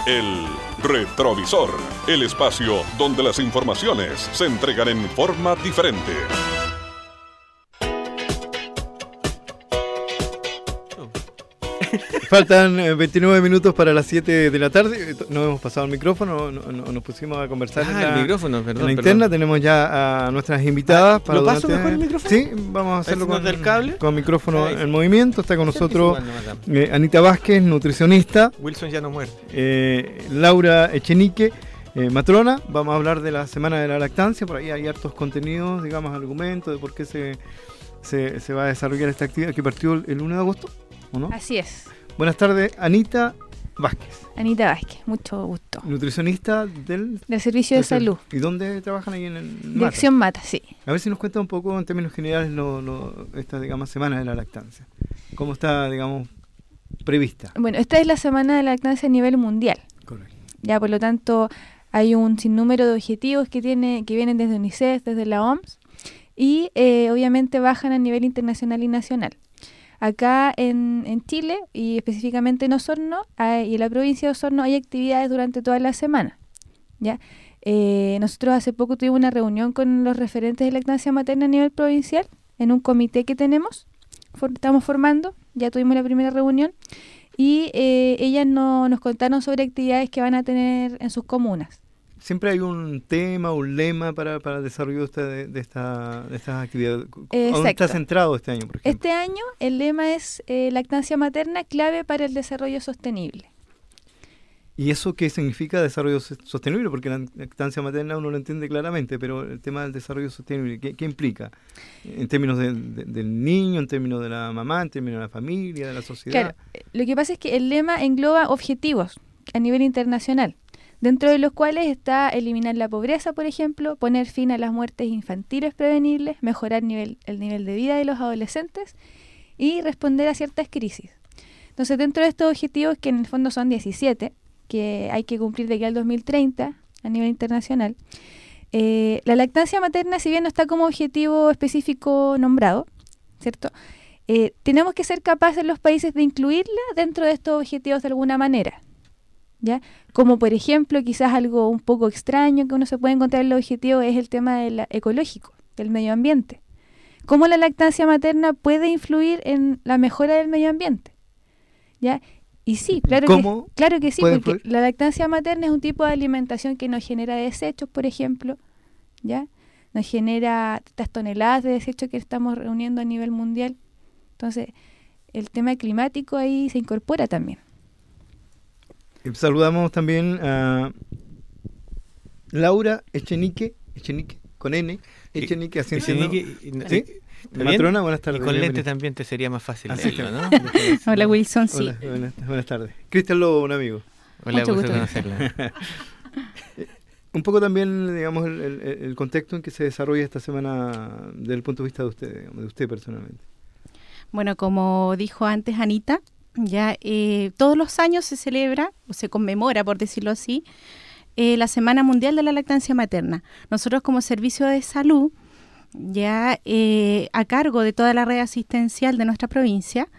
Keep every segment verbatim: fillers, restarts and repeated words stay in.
El Retrovisor, el espacio donde las informaciones se entregan en forma diferente. Faltan eh, veintinueve minutos para las siete de la tarde. No hemos pasado el micrófono, no, no, nos pusimos a conversar ah, en la, el micrófono, perdón, en la perdón. interna. Tenemos ya a nuestras invitadas. Ah, para ¿lo paso durante... mejor el micrófono? Sí, vamos a hacerlo con, del cable? con micrófono Ahí. en movimiento. Está con nosotros Igual, eh, Anita Vázquez, nutricionista. Wilson ya no muere. Eh, Laura Echenique, eh, matrona. Vamos a hablar de la Semana de la Lactancia. Por ahí hay hartos contenidos, digamos, argumentos de por qué se, se, se va a desarrollar esta actividad que partió el, el uno de agosto, ¿o no? Así es. Buenas tardes, Anita Vázquez. Anita Vázquez, mucho gusto. Nutricionista del... Del Servicio de Salud. ¿Y dónde trabajan ahí en el Mata? Dirección Mata, sí. A ver si nos cuenta un poco en términos generales lo, lo, esta, digamos, Semana de la Lactancia. ¿Cómo está, digamos, prevista? Bueno, esta es la Semana de la Lactancia a nivel mundial. Correcto. Ya, por lo tanto, hay un sinnúmero de objetivos que tiene que vienen desde UNICEF, desde la O M S, y eh, obviamente bajan a nivel internacional y nacional. Acá en, en Chile, y específicamente en Osorno, hay, y en la provincia de Osorno, hay actividades durante toda la semana. ¿Ya? Eh, nosotros hace poco tuvimos una reunión con los referentes de lactancia materna a nivel provincial, en un comité que tenemos, for, estamos formando, ya tuvimos la primera reunión, y eh, ellas no, nos contaron sobre actividades que van a tener en sus comunas. ¿Siempre hay un tema, un lema para, para el desarrollo de, esta, de, de, esta, de estas actividades? ¿A dónde está centrado este año, por ejemplo? Este año el lema es eh, lactancia materna, clave para el desarrollo sostenible. ¿Y eso qué significa desarrollo sostenible? Porque la lactancia materna uno lo entiende claramente, pero el tema del desarrollo sostenible, ¿qué, qué implica? En términos de, de, del niño, en términos de la mamá, en términos de la familia, de la sociedad. Claro, lo que pasa es que el lema engloba objetivos a nivel internacional, dentro de los cuales está eliminar la pobreza, por ejemplo, poner fin a las muertes infantiles prevenibles, mejorar nivel, el nivel de vida de los adolescentes y responder a ciertas crisis. Entonces, dentro de estos objetivos, que en el fondo son diecisiete, que hay que cumplir de aquí al dos mil treinta a nivel internacional, eh, la lactancia materna, si bien no está como objetivo específico nombrado, ¿cierto? Eh, tenemos que ser capaces los países de incluirla dentro de estos objetivos de alguna manera. ¿Ya? Como por ejemplo, quizás algo un poco extraño que uno se puede encontrar en el objetivo es el tema del ecológico, del medio ambiente. ¿Cómo la lactancia materna puede influir en la mejora del medio ambiente? ¿Ya? Y sí, claro que, claro que sí, porque influir? La lactancia materna es un tipo de alimentación que nos genera desechos, por ejemplo, ¿ya? Nos genera estas toneladas de desechos que estamos reuniendo a nivel mundial. Entonces, el tema climático ahí se incorpora también. Saludamos también a Laura Echenique, Echenique con N, Echenique haciendo... Echenique, ¿sí? Matrona, buenas tardes. Y con lente también te sería más fácil leerlo, ¿no? Hola Wilson, sí. Hola, buenas, buenas tardes. Cristian Lobo, un amigo. Hola, gusto conocerla. Un poco también, digamos, el, el, el contexto en que se desarrolla esta semana desde el punto de vista de usted, digamos, de usted personalmente. Bueno, como dijo antes Anita, ya eh, todos los años se celebra o se conmemora, por decirlo así, eh, la Semana Mundial de la Lactancia Materna. Nosotros como Servicio de Salud, ya eh, a cargo de toda la red asistencial de nuestra provincia,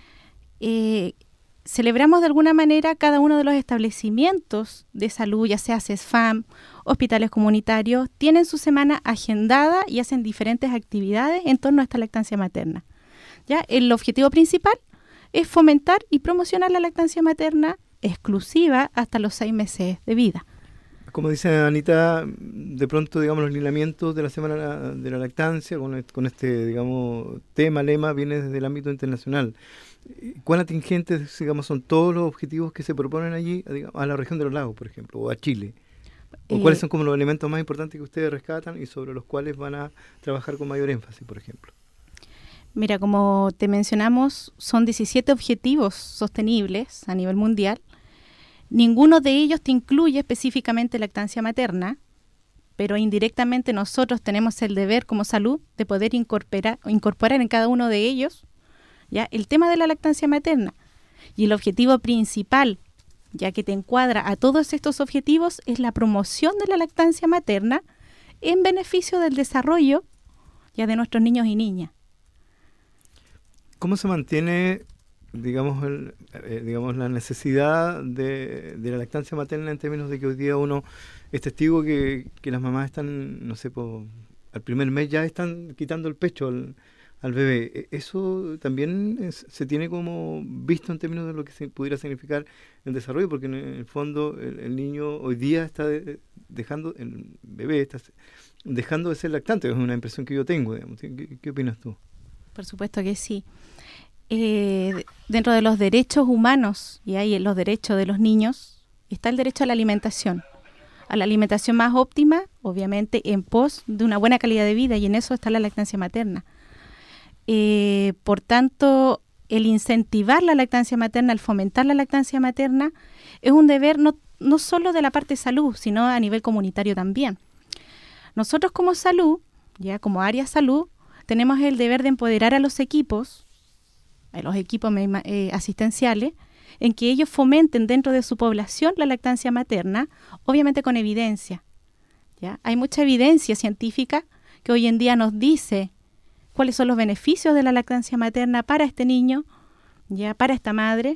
eh, celebramos de alguna manera cada uno de los establecimientos de salud, ya sea CESFAM, hospitales comunitarios, tienen su semana agendada y hacen diferentes actividades en torno a esta lactancia materna. Ya el objetivo principal es fomentar y promocionar la lactancia materna exclusiva hasta los seis meses de vida. Como dice Anita, de pronto, digamos, los lineamientos de la Semana de la Lactancia, con, con este, digamos, tema, lema, viene desde el ámbito internacional. ¿Cuán atingentes, digamos, son todos los objetivos que se proponen allí, digamos, a la región de los lagos, por ejemplo, o a Chile? ¿O eh, cuáles son como los elementos más importantes que ustedes rescatan y sobre los cuales van a trabajar con mayor énfasis, por ejemplo? Mira, como te mencionamos, son diecisiete objetivos sostenibles a nivel mundial. Ninguno de ellos te incluye específicamente lactancia materna, pero indirectamente nosotros tenemos el deber como salud de poder incorporar, incorporar en cada uno de ellos ya el tema de la lactancia materna. Y el objetivo principal, ya que te encuadra a todos estos objetivos, es la promoción de la lactancia materna en beneficio del desarrollo ya de nuestros niños y niñas. ¿Cómo se mantiene digamos, el, eh, digamos la necesidad de, de la lactancia materna en términos de que hoy día uno es testigo que, que las mamás están, no sé, po, al primer mes ya están quitando el pecho al, al bebé. Eso también es, se tiene como visto en términos de lo que se pudiera significar el desarrollo, porque en el fondo el, el niño hoy día está de, dejando, el bebé está dejando de ser lactante, es una impresión que yo tengo, digamos. ¿Qué, qué opinas tú? Por supuesto que sí. Eh, dentro de los derechos humanos, y hay los derechos de los niños, está el derecho a la alimentación, a la alimentación más óptima, obviamente en pos de una buena calidad de vida, y en eso está la lactancia materna. Eh, por tanto, el incentivar la lactancia materna, el fomentar la lactancia materna, es un deber no, no solo de la parte de salud, sino a nivel comunitario también. Nosotros como salud, ya como área salud, tenemos el deber de empoderar a los equipos, a los equipos eh, asistenciales, en que ellos fomenten dentro de su población la lactancia materna, obviamente con evidencia. ¿Ya? Hay mucha evidencia científica que hoy en día nos dice cuáles son los beneficios de la lactancia materna para este niño, ya para esta madre,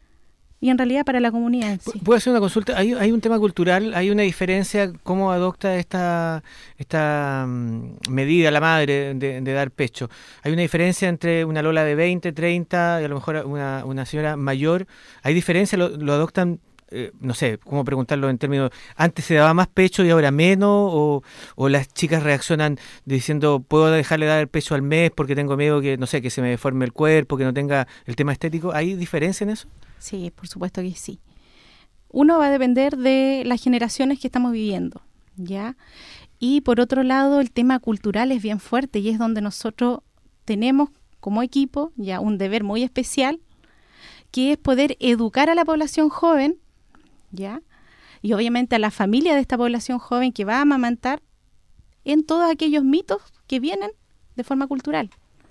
y en realidad para la comunidad en sí. ¿Puedo hacer una consulta? ¿Hay, hay un tema cultural? ¿Hay una diferencia cómo adopta esta esta um, medida la madre de, de dar pecho? ¿Hay una diferencia entre una Lola de veinte, treinta y a lo mejor una, una señora mayor? ¿Hay diferencia? ¿Lo, lo adoptan? Eh, no sé, ¿cómo preguntarlo en términos? ¿Antes se daba más pecho y ahora menos? ¿O, o las chicas reaccionan diciendo, puedo dejarle dar el pecho al mes porque tengo miedo que, no sé, que se me deforme el cuerpo, que no tenga el tema estético? ¿Hay diferencia en eso? Sí, por supuesto que sí. Uno va a depender de las generaciones que estamos viviendo, ¿ya? Y por otro lado, el tema cultural es bien fuerte y es donde nosotros tenemos como equipo ya un deber muy especial, que es poder educar a la población joven, ¿ya? Y obviamente a la familia de esta población joven que va a amamantar en todos aquellos mitos que vienen de forma cultural.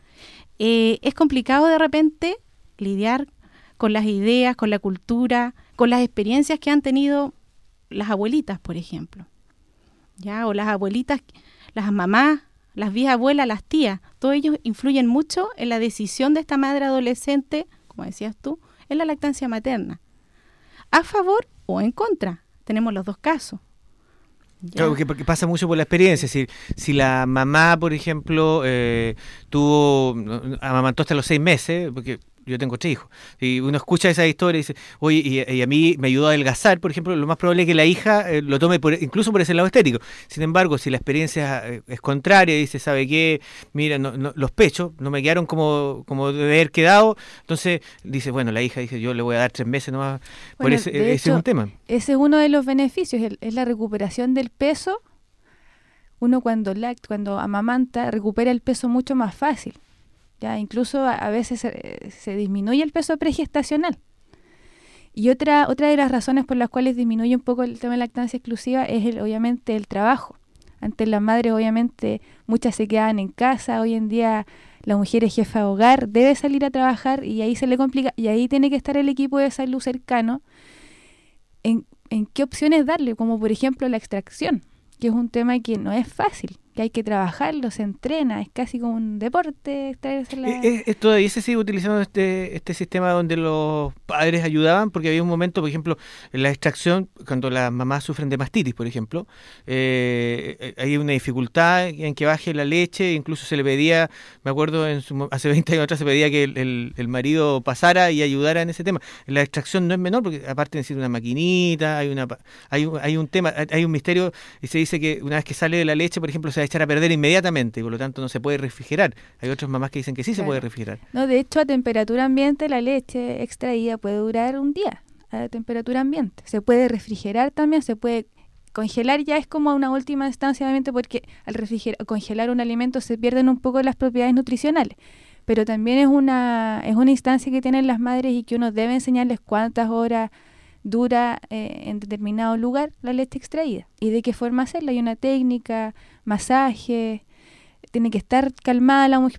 Eh, es complicado de repente lidiar con las ideas, con la cultura, con las experiencias que han tenido las abuelitas, por ejemplo, ¿ya? O las abuelitas, las mamás, las bisabuelas, las tías, todos ellos influyen mucho en la decisión de esta madre adolescente, como decías tú, en la lactancia materna. A favor o en contra, tenemos los dos casos. ¿Ya? Claro, porque, porque pasa mucho por la experiencia. Es decir, si la mamá, por ejemplo, eh, tuvo, amamantó hasta los seis meses, porque yo tengo tres hijos, y uno escucha esa historia y dice, oye, y, y a mí me ayudó a adelgazar, por ejemplo, lo más probable es que la hija eh, lo tome por, incluso por ese lado estético. Sin embargo, si la experiencia eh, es contraria, dice, ¿sabe qué? Mira, no, no, los pechos no me quedaron como, como debe haber quedado, entonces dice, bueno, la hija dice, yo le voy a dar tres meses nomás, bueno, por ese, ese hecho, es un tema. Ese es uno de los beneficios, es, es la recuperación del peso. Uno cuando lact, cuando amamanta, recupera el peso mucho más fácil. Ya, incluso a, a veces se, se disminuye el peso pregestacional. Y otra otra de las razones por las cuales disminuye un poco el tema de lactancia exclusiva es el, obviamente el trabajo. Antes las madres obviamente muchas se quedaban en casa, hoy en día la mujer es jefa de hogar, debe salir a trabajar y ahí se le complica, y ahí tiene que estar el equipo de salud cercano en, en qué opciones darle, como por ejemplo la extracción, que es un tema que no es fácil, que hay que trabajarlo, se entrena, es casi como un deporte extraerse la... ¿Es, es todavía se sigue utilizando este este sistema donde los padres ayudaban? Porque había un momento, por ejemplo, en la extracción, cuando las mamás sufren de mastitis, por ejemplo, eh, hay una dificultad en que baje la leche, incluso se le pedía, me acuerdo, en su, hace veinte años atrás se pedía que el, el, el marido pasara y ayudara en ese tema. La extracción no es menor, porque aparte necesita una maquinita, hay una hay un, hay un tema, hay un misterio, y se dice que una vez que sale de la leche, por ejemplo, se va a echar a perder inmediatamente y por lo tanto no se puede refrigerar. Hay otras mamás que dicen que sí, claro, se puede refrigerar. No, de hecho a temperatura ambiente la leche extraída puede durar un día a temperatura ambiente. Se puede refrigerar también, se puede congelar, ya es como una última instancia obviamente, porque al refrigerar, congelar un alimento se pierden un poco las propiedades nutricionales, pero también es una es una instancia que tienen las madres y que uno debe enseñarles cuántas horas dura eh, en determinado lugar la leche extraída y de qué forma hacerla. Hay una técnica, masaje, tiene que estar calmada la mujer, por,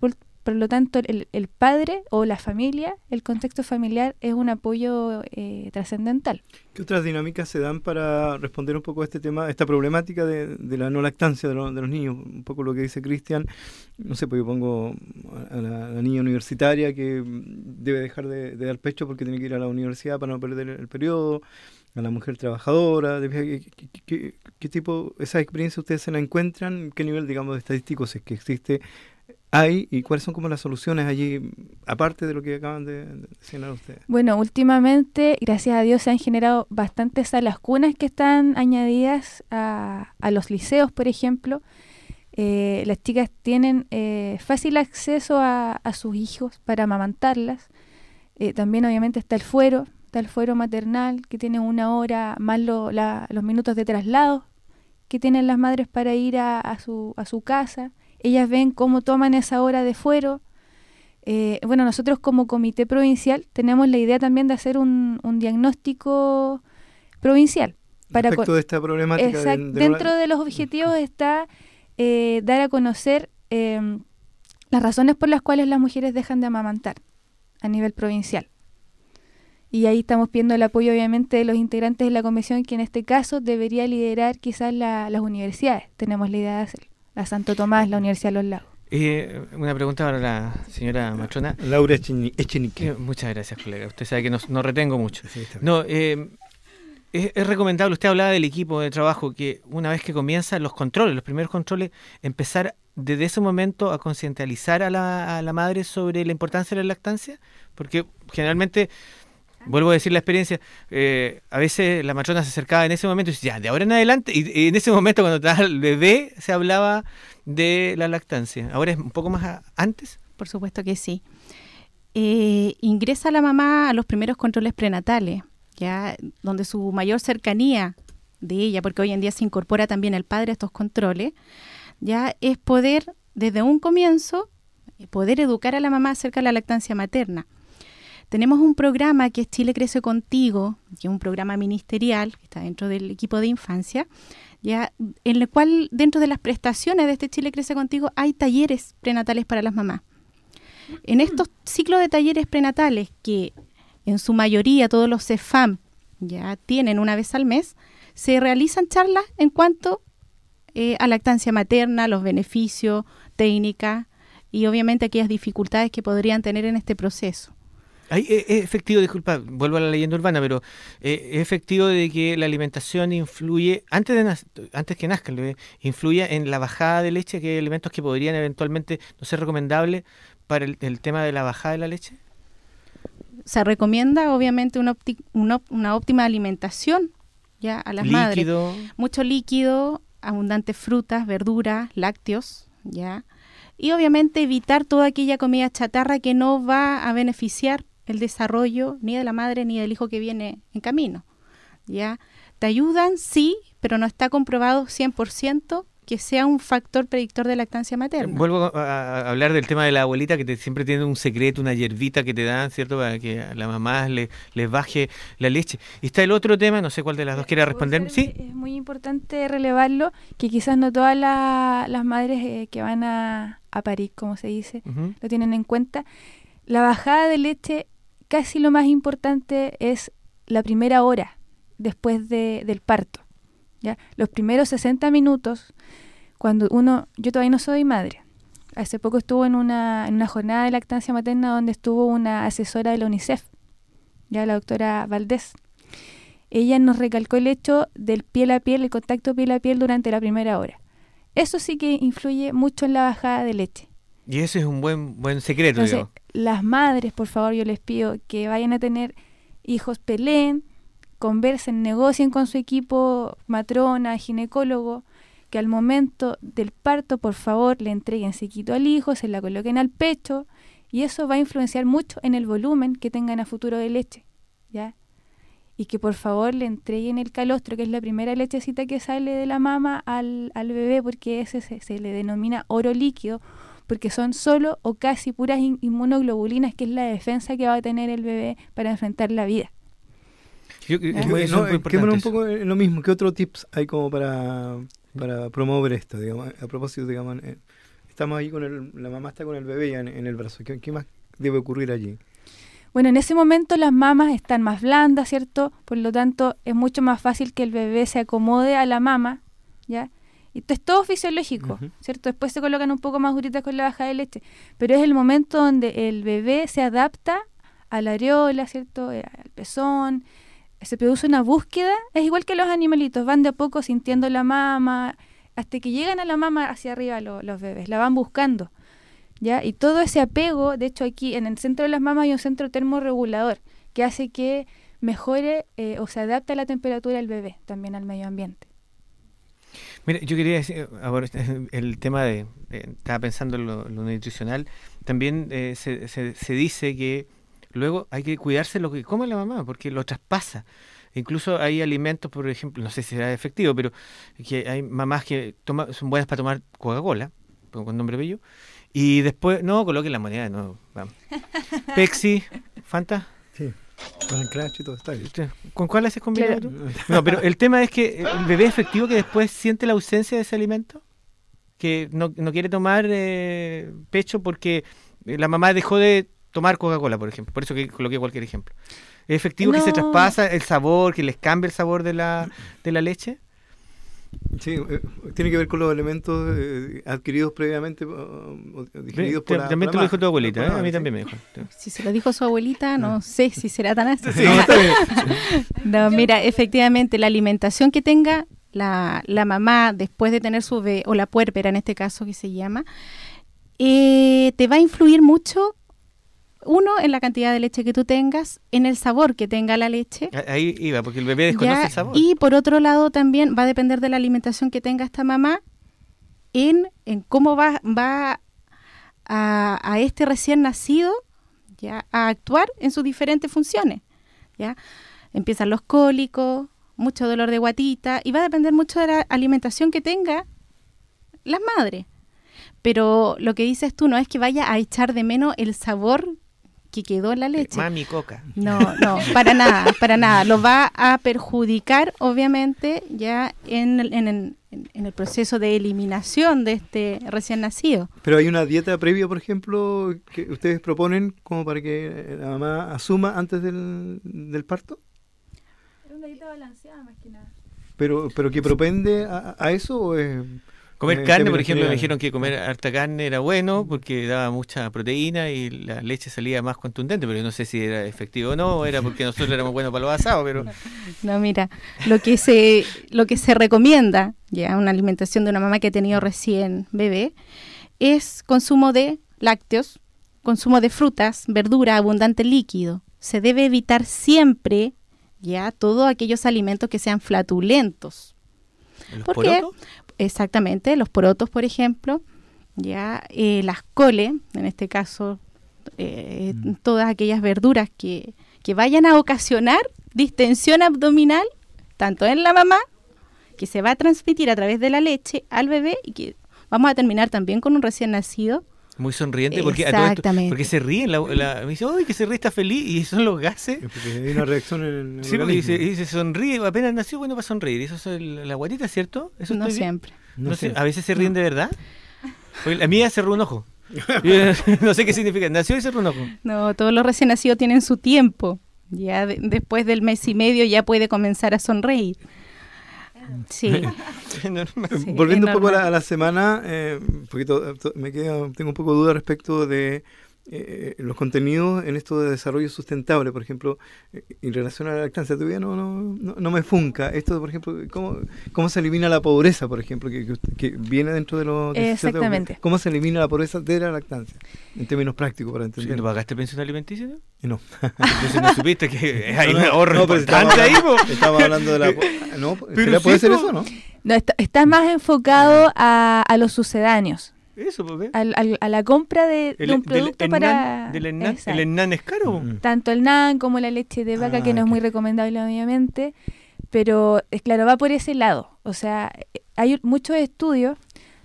Por lo tanto, el, el padre o la familia, el contexto familiar es un apoyo eh, trascendental. ¿Qué otras dinámicas se dan para responder un poco a este tema, a esta problemática de, de la no lactancia de, lo, de los niños? Un poco lo que dice Cristian, no sé, pues yo pongo a la, a la niña universitaria que debe dejar de, de dar pecho porque tiene que ir a la universidad para no perder el periodo, a la mujer trabajadora. ¿Qué, qué, qué, qué tipo, esa experiencia ustedes se la encuentran? ¿Qué nivel, digamos, de estadísticos es que existe hay y cuáles son como las soluciones allí, aparte de lo que acaban de, de señalar ustedes? Bueno, últimamente, gracias a Dios, se han generado bastantes salas cunas que están añadidas a, a los liceos, por ejemplo. Eh, las chicas tienen eh, fácil acceso a, a sus hijos para amamantarlas. Eh, también, obviamente, está el fuero, está el fuero maternal, que tiene una hora más lo, la, los minutos de traslado que tienen las madres para ir a, a, su, a su casa. Ellas ven cómo toman esa hora de fuero. Eh, bueno, nosotros como comité provincial tenemos la idea también de hacer un, un diagnóstico provincial. Para Respecto de esta problemática. Exacto. De, de Dentro de los objetivos está eh, dar a conocer eh, las razones por las cuales las mujeres dejan de amamantar a nivel provincial. Y ahí estamos pidiendo el apoyo, obviamente, de los integrantes de la comisión, que en este caso debería liderar quizás la, las universidades. Tenemos la idea de hacerlo. La Santo Tomás, la Universidad de los Lagos. Eh, una pregunta para la señora Matrona. Laura Echenique. Eh, muchas gracias, colega. Usted sabe que no, no retengo mucho. Sí, no, eh, es, es recomendable, usted hablaba del equipo de trabajo, que una vez que comienzan los controles, los primeros controles, empezar desde ese momento a concientizar a la, a la madre sobre la importancia de la lactancia, porque generalmente... Vuelvo a decir la experiencia, eh, a veces la matrona se acercaba en ese momento y decía, ya, de ahora en adelante, y, y en ese momento cuando estaba el bebé se hablaba de la lactancia. ¿Ahora es un poco más a, antes? Por supuesto que sí. Eh, ingresa la mamá a los primeros controles prenatales, ya donde su mayor cercanía de ella, porque hoy en día se incorpora también el padre a estos controles, ya es poder, desde un comienzo, poder educar a la mamá acerca de la lactancia materna. Tenemos un programa que es Chile Crece Contigo, que es un programa ministerial que está dentro del equipo de infancia, ya en el cual dentro de las prestaciones de este Chile Crece Contigo hay talleres prenatales para las mamás. En estos ciclos de talleres prenatales, que en su mayoría todos los CEFAM ya tienen una vez al mes, se realizan charlas en cuanto eh, a lactancia materna, los beneficios, técnicas y obviamente aquellas dificultades que podrían tener en este proceso. ¿Es efectivo, disculpa, vuelvo a la leyenda urbana, pero eh, es efectivo de que la alimentación influye, antes de antes que nazca el bebé, influya en la bajada de leche, que hay elementos que podrían eventualmente no ser recomendables para el, el tema de la bajada de la leche? Se recomienda obviamente una, opti, una, una óptima alimentación ya a las líquido. madres. Mucho líquido, abundantes frutas, verduras, lácteos, ya. Y obviamente evitar toda aquella comida chatarra que no va a beneficiar el desarrollo ni de la madre ni del hijo que viene en camino, ¿ya? Te ayudan, sí, pero no está comprobado cien por ciento que sea un factor predictor de lactancia materna. Vuelvo a, a hablar del tema de la abuelita, que te, siempre tiene un secreto, una hierbita que te dan, ¿cierto?, para que a la mamá le, les baje la leche. Y está el otro tema, no sé cuál de las dos quiera responder. Sí. Es muy importante relevarlo, que quizás no todas la, las madres eh, que van a, a parir, como se dice, uh-huh. lo tienen en cuenta. La bajada de leche, casi lo más importante es la primera hora después de, del parto, ¿ya? Los primeros sesenta minutos, cuando uno, yo todavía no soy madre, hace poco estuve en una, en una jornada de lactancia materna donde estuvo una asesora de la UNICEF, ya la doctora Valdés. Ella nos recalcó el hecho del piel a piel, el contacto piel a piel durante la primera hora. Eso sí que influye mucho en la bajada de leche. Y ese es un buen buen secreto. Entonces, digamos. Las madres, por favor, yo les pido que vayan a tener hijos, peleen, conversen, negocien con su equipo, matrona, ginecólogo, que al momento del parto, por favor, le entreguen sequito al hijo, se la coloquen al pecho, y eso va a influenciar mucho en el volumen que tengan a futuro de leche, ¿ya? Y que por favor le entreguen el calostro, que es la primera lechecita que sale de la mama al, al bebé, porque ese se, se le denomina oro líquido, porque son solo o casi puras in, inmunoglobulinas, que es la defensa que va a tener el bebé para enfrentar la vida. Yo, es muy, no, muy importante un poco lo mismo. ¿Qué otro tips hay como para, para promover esto, digamos, a propósito, digamos, estamos ahí con el, la mamá está con el bebé ya en, en el brazo. ¿Qué, ¿Qué más debe ocurrir allí? Bueno, en ese momento las mamas están más blandas, ¿cierto? Por lo tanto, es mucho más fácil que el bebé se acomode a la mama, ¿ya? Y esto es todo fisiológico, uh-huh. ¿cierto? Después se colocan un poco más duritas con la bajada de leche, pero es el momento donde el bebé se adapta a la areola, ¿cierto? Al pezón, se produce una búsqueda, es igual que los animalitos, van de a poco sintiendo la mama, hasta que llegan a la mama hacia arriba lo, los bebés, la van buscando, ¿ya? Y todo ese apego, de hecho aquí en el centro de las mamas hay un centro termorregulador que hace que mejore eh, o se adapte a la temperatura del bebé, también al medio ambiente. Mira, yo quería decir, ahora el tema de, de estaba pensando en lo, lo nutricional, también eh, se, se, se dice que luego hay que cuidarse lo que come la mamá, porque lo traspasa. Incluso hay alimentos, por ejemplo, no sé si será efectivo, pero que hay mamás que toma, son buenas para tomar Coca-Cola, con nombre bello, y después, no, coloquen la moneda, no, vamos. Pepsi, Fanta. Sí. Con el crash y todo está bien. ¿Con cuál haces combinado tú? No, pero el tema es que el bebé efectivo que después siente la ausencia de ese alimento, que no, no quiere tomar eh, pecho porque la mamá dejó de tomar Coca-Cola, por ejemplo. Por eso que coloqué cualquier ejemplo. ¿Es efectivo no. que se traspasa el sabor, que les cambia el sabor de la, de la leche? Sí, eh, tiene que ver con los elementos eh, adquiridos previamente o, o digeridos por la También te lo dijo tu abuelita, ¿eh? A mí también me dijo. Si se lo dijo su abuelita, no, no sé si será tan así. Sí, no, está bien. No, mira, efectivamente, la alimentación que tenga la, la mamá después de tener su bebé, o la puérpera en este caso que se llama, eh, te va a influir mucho. Uno, en la cantidad de leche que tú tengas, en el sabor que tenga la leche. Ahí iba, porque el bebé desconoce ya, el sabor. Y por otro lado también va a depender de la alimentación que tenga esta mamá en, en cómo va, va a, a este recién nacido ya a actuar en sus diferentes funciones. Ya empiezan los cólicos, mucho dolor de guatita, y va a depender mucho de la alimentación que tenga las madres. Pero lo que dices tú no es que vaya a echar de menos el sabor que quedó en la leche. Mami coca. No, no, para nada, para nada. Lo va a perjudicar, obviamente, ya en el, en, el, en el proceso de eliminación de este recién nacido. Pero hay una dieta previa, por ejemplo, que ustedes proponen como para que la mamá asuma antes del, del parto. Es una dieta balanceada más que nada. Pero, pero que propende a, a eso o es... Comer carne, por ejemplo, me dijeron que comer harta carne era bueno porque daba mucha proteína y la leche salía más contundente, pero no sé si era efectivo o no, o era porque nosotros éramos buenos para los asados, pero... No, mira, lo que se lo que se recomienda, ya una alimentación de una mamá que ha tenido recién bebé, es consumo de lácteos, consumo de frutas, verdura, abundante líquido. Se debe evitar siempre, ya, todos aquellos alimentos que sean flatulentos. ¿Los ¿Por qué? porotos? Exactamente, los porotos, por ejemplo, ya eh, las coles, en este caso, eh, mm. todas aquellas verduras que, que vayan a ocasionar distensión abdominal, tanto en la mamá, que se va a transmitir a través de la leche al bebé y que vamos a terminar también con un recién nacido. Muy sonriente, porque a todo esto, porque se ríen, la, la, me dice, ¡ay, que se ríe, está feliz! Y son los gases. Porque hay una reacción en el Sí, porque dice, dice, sonríe, apenas nació, bueno, para sonreír. Eso es el, la guatita, ¿cierto? ¿Eso no siempre. No, no sé, a veces se ríen no. de verdad. Porque la mía cerró un ojo. No sé qué significa, nació y cerró un ojo. No, todos los recién nacidos tienen su tiempo. Ya de, después del mes y medio ya puede comenzar a sonreír. Sí. sí. Volviendo un poco a la, a la semana, eh, un poquito, me queda, tengo un poco de duda respecto de eh, los contenidos en esto de desarrollo sustentable, por ejemplo, eh, en relación a la lactancia. Todavía no, no, no, no me funca esto, por ejemplo, cómo, cómo se elimina la pobreza, por ejemplo, que, que, que viene dentro de los... Exactamente. ¿Cómo se elimina la pobreza de la lactancia? En términos prácticos, para entender. ¿Sí, ¿No pagaste pensión alimenticia? No. No. Entonces no supiste que hay no, un ahorro no, importante ahí, po. Estaba hablando de la... No, ¿puede sí, ser eso, no? No, está, está más enfocado a, a los sucedáneos. Eso, pues, al, al, a la compra de, el, de un producto del para... Del el, el Ennan es caro. Mm. Tanto el Nan como la leche de vaca, ah, que no okay. es muy recomendable, obviamente. Pero, es claro, va por ese lado. O sea, hay muchos estudios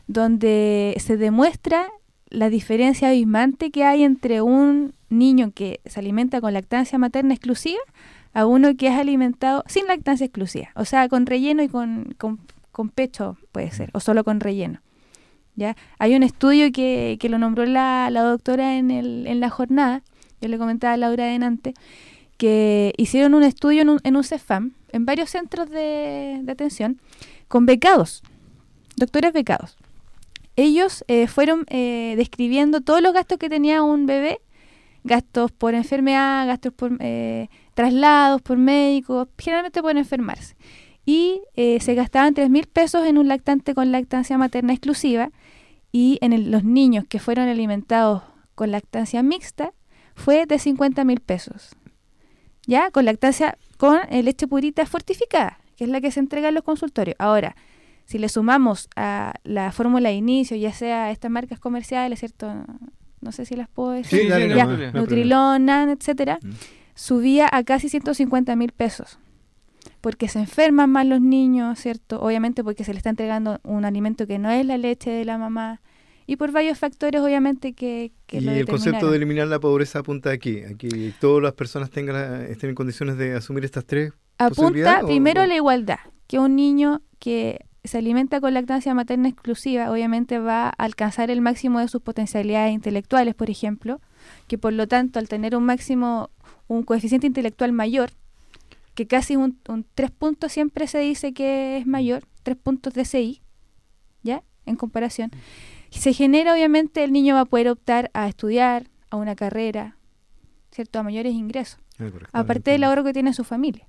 donde se demuestra la diferencia abismante que hay entre un niño que se alimenta con lactancia materna exclusiva a uno que es alimentado sin lactancia exclusiva. O sea, con relleno y con, con, con pecho puede ser, o solo con relleno. ¿ya? Hay un estudio que, que lo nombró la, la doctora en, el, en la jornada, yo le comentaba a Laura adelante, que hicieron un estudio en un, en un CEFAM, en varios centros de, de atención, con becados, doctores becados. Ellos eh, fueron eh, describiendo todos los gastos que tenía un bebé, gastos por enfermedad, gastos por eh, traslados, por médicos, generalmente por enfermarse. Y eh, se gastaban tres mil pesos en un lactante con lactancia materna exclusiva, y en el, los niños que fueron alimentados con lactancia mixta fue de cincuenta mil pesos. Ya, con lactancia con eh, leche purita fortificada, que es la que se entrega en los consultorios. Ahora, si le sumamos a la fórmula de inicio, ya sea estas marcas comerciales, ¿cierto? No sé si las puedo decir. Sí, dale, ya, no, no, no, Nutrilon, Nan, etcétera, Mm. subía a casi ciento cincuenta mil pesos. Porque se enferman más los niños, ¿cierto? Obviamente porque se le está entregando un alimento que no es la leche de la mamá. Y por varios factores, obviamente, que, que Y lo el concepto determinaron. de eliminar la pobreza apunta aquí, aquí todas las personas tengan estén en condiciones de asumir estas tres Apunta posibilidades, o- primero o- a la igualdad, que un niño que se alimenta con lactancia materna exclusiva obviamente va a alcanzar el máximo de sus potencialidades intelectuales, por ejemplo, que por lo tanto al tener un máximo, un coeficiente intelectual mayor, que casi un, un tres puntos siempre se dice que es mayor, tres puntos de C I, ¿ya? En comparación. Se genera obviamente, el niño va a poder optar a estudiar, a una carrera, ¿cierto? A mayores ingresos, Ah, correcto, aparte del entiendo. ahorro que tiene su familia.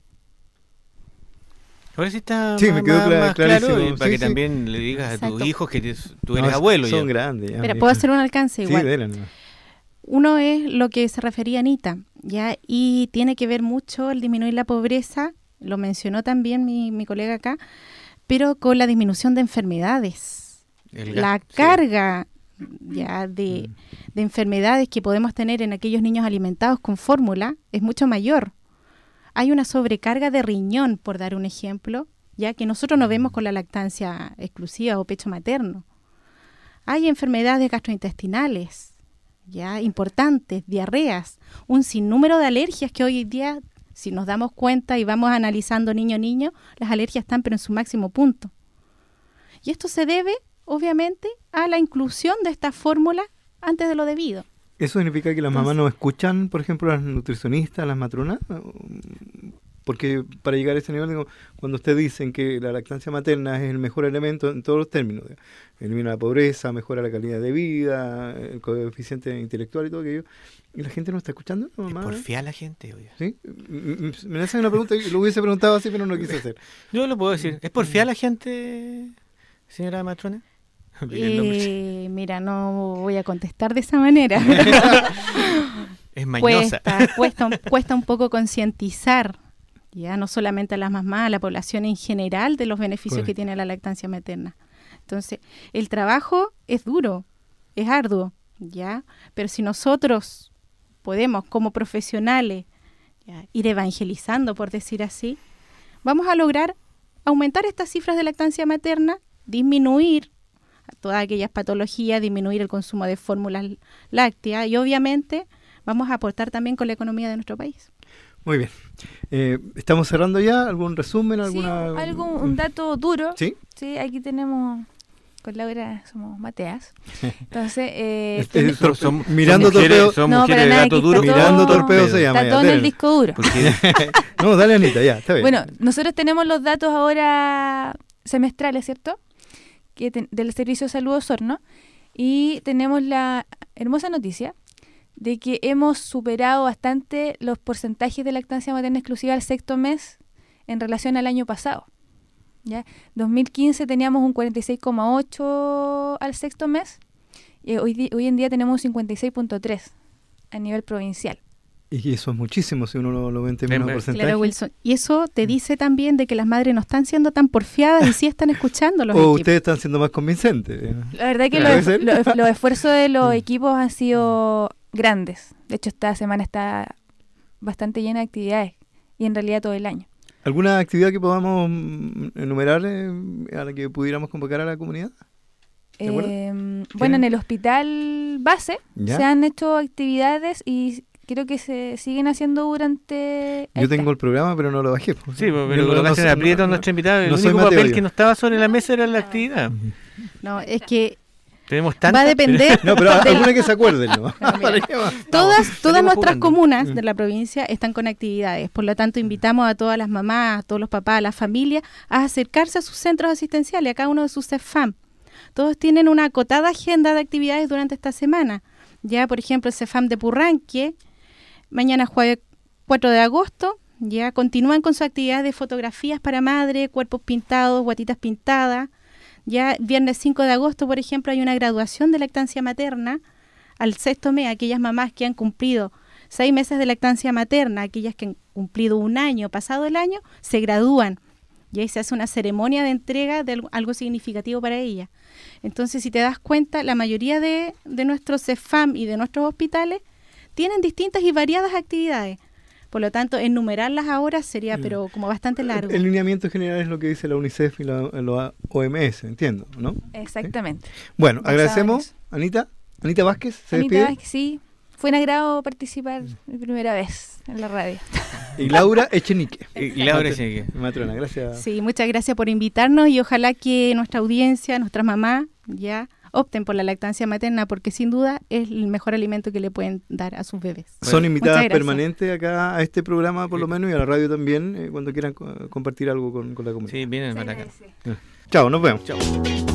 Ahora sí está Sí, más, me quedó más- cla- más clarísimo. claro, y para Sí, que sí. también le digas a tus Exacto. hijos que te- tú No, eres es- abuelo. Son ya. grandes. ya, Pero mi puedo hija. hacer un alcance Sí, igual. de la- Uno es lo que se refería Anita, ¿ya? Y tiene que ver mucho el disminuir la pobreza, lo mencionó también mi, mi colega acá, pero con la disminución de enfermedades. El La gas- sí. carga ya de, de enfermedades que podemos tener en aquellos niños alimentados con fórmula es mucho mayor. Hay una sobrecarga de riñón, por dar un ejemplo, ya que nosotros no vemos con la lactancia exclusiva o pecho materno. Hay enfermedades gastrointestinales, ya importantes, diarreas, un sinnúmero de alergias que hoy en día, si nos damos cuenta y vamos analizando niño a niño, las alergias están pero en su máximo punto. Y esto se debe, obviamente, a la inclusión de esta fórmula antes de lo debido. ¿Eso significa que las mamás no escuchan, por ejemplo, a las nutricionistas, a las matronas? Porque para llegar a ese nivel, digo, cuando ustedes dicen que la lactancia materna es el mejor elemento en todos los términos, digo, elimina la pobreza, mejora la calidad de vida, el coeficiente intelectual y todo aquello, ¿y la gente no está escuchando? ¿No, Es mamá? porfiar a la gente, oye. ¿Sí? M- m- Me hacen una pregunta y lo hubiese preguntado así, pero no quise hacer. Yo lo puedo decir. ¿Es porfiar a la gente, señora matrona? Olvidé el nombre. Eh, mira, no voy a contestar de esa manera. Es mañosa. cuesta, cuesta, un, cuesta un poco concientizar, ya no solamente a las mamás, a la población en general, de los beneficios Correcto. que tiene la lactancia materna. Entonces, el trabajo es duro, es arduo, ya, pero si nosotros podemos, como profesionales, ya, ir evangelizando, por decir así, vamos a lograr aumentar estas cifras de lactancia materna, disminuir todas aquellas patologías, disminuir el consumo de fórmulas lácteas y obviamente vamos a aportar también con la economía de nuestro país. Muy bien. Eh, ¿Estamos cerrando ya? ¿Algún resumen? Sí, alguna algo, un dato duro. ¿Sí? Sí, aquí tenemos, con Laura somos Mateas. Entonces, eh, Este, ten- tor- Son- son mirando mujeres- torpeo. son no, mujeres para de nada, dato aquí duro. está Mirando todo- torpeo se llama. está ya, todo en el dale. disco duro. Porque No, dale, Anita, ya, está bien. Bueno, nosotros tenemos los datos ahora semestrales, ¿cierto? Que ten- del Servicio de Salud Osorno, y tenemos la hermosa noticia de que hemos superado bastante los porcentajes de lactancia materna exclusiva al sexto mes en relación al año pasado. ¿Ya? dos mil quince teníamos un cuarenta y seis coma ocho al sexto mes, y hoy, di- hoy en día tenemos un cincuenta y seis punto tres a nivel provincial. Y eso es muchísimo si uno lo, lo ve en términos de Claro, porcentaje. Claro, Wilson. Y eso te dice también de que las madres no están siendo tan porfiadas y sí están escuchando los O equipos. ustedes están siendo más convincentes. La verdad que ¿Puede los, ser? los- los esfuerzos de los Mm. equipos han sido grandes. De hecho, esta semana está bastante llena de actividades y en realidad todo el año. ¿Alguna actividad que podamos mm, enumerar eh, a la que pudiéramos convocar a la comunidad? ¿De acuerdo? Eh, bueno, en el hospital base ¿Ya? se han hecho actividades y creo que se siguen haciendo durante... Yo tengo el programa, pero no lo bajé. pues. sí, pero Yo lo no- colocaste no en soy- aprieto a no- nuestra invitada. El no soy único Mateo papel yo. que no estaba sobre la mesa era la actividad. No, es que Tenemos tantas, Va a depender. No, pero de- alguna que se acuerden, ¿no? Todas, todas nuestras jugando. comunas Mm. de la provincia están con actividades. Por lo tanto, invitamos a todas las mamás, a todos los papás, a las familias a acercarse a sus centros asistenciales, a cada uno de sus CEFAM. Todos tienen una acotada agenda de actividades durante esta semana. Ya, por ejemplo, el CEFAM de Purranque, mañana jueves cuatro de agosto, ya continúan con su actividad de fotografías para madre, cuerpos pintados, guatitas pintadas. Ya viernes cinco de agosto, por ejemplo, hay una graduación de lactancia materna al sexto mes, aquellas mamás que han cumplido seis meses de lactancia materna, aquellas que han cumplido un año, pasado el año, se gradúan. Y ahí se hace una ceremonia de entrega de algo, algo significativo para ellas. Entonces, si te das cuenta, la mayoría de, de nuestros CEFAM y de nuestros hospitales tienen distintas y variadas actividades. Por lo tanto, enumerarlas ahora sería, pero como bastante largo. El lineamiento general es lo que dice la UNICEF y la, la O M S, entiendo, ¿no? Exactamente. Bueno, Basado agradecemos. en eso. Anita, Anita Vázquez, ¿se Anita despide? Vázquez, sí, fue un agrado participar mi primera vez en la radio. Y Laura Echenique. Y Laura Matro- Echenique. Matrona, gracias. Sí, muchas gracias por invitarnos y ojalá que nuestra audiencia, nuestras mamás, ya opten por la lactancia materna porque sin duda es el mejor alimento que le pueden dar a sus bebés. Son invitadas muchas gracias. permanentes acá a este programa por lo menos y a la radio también, eh, cuando quieran co- compartir algo con, con la comunidad. Sí, vienen para acá. Chao, nos vemos. Chao.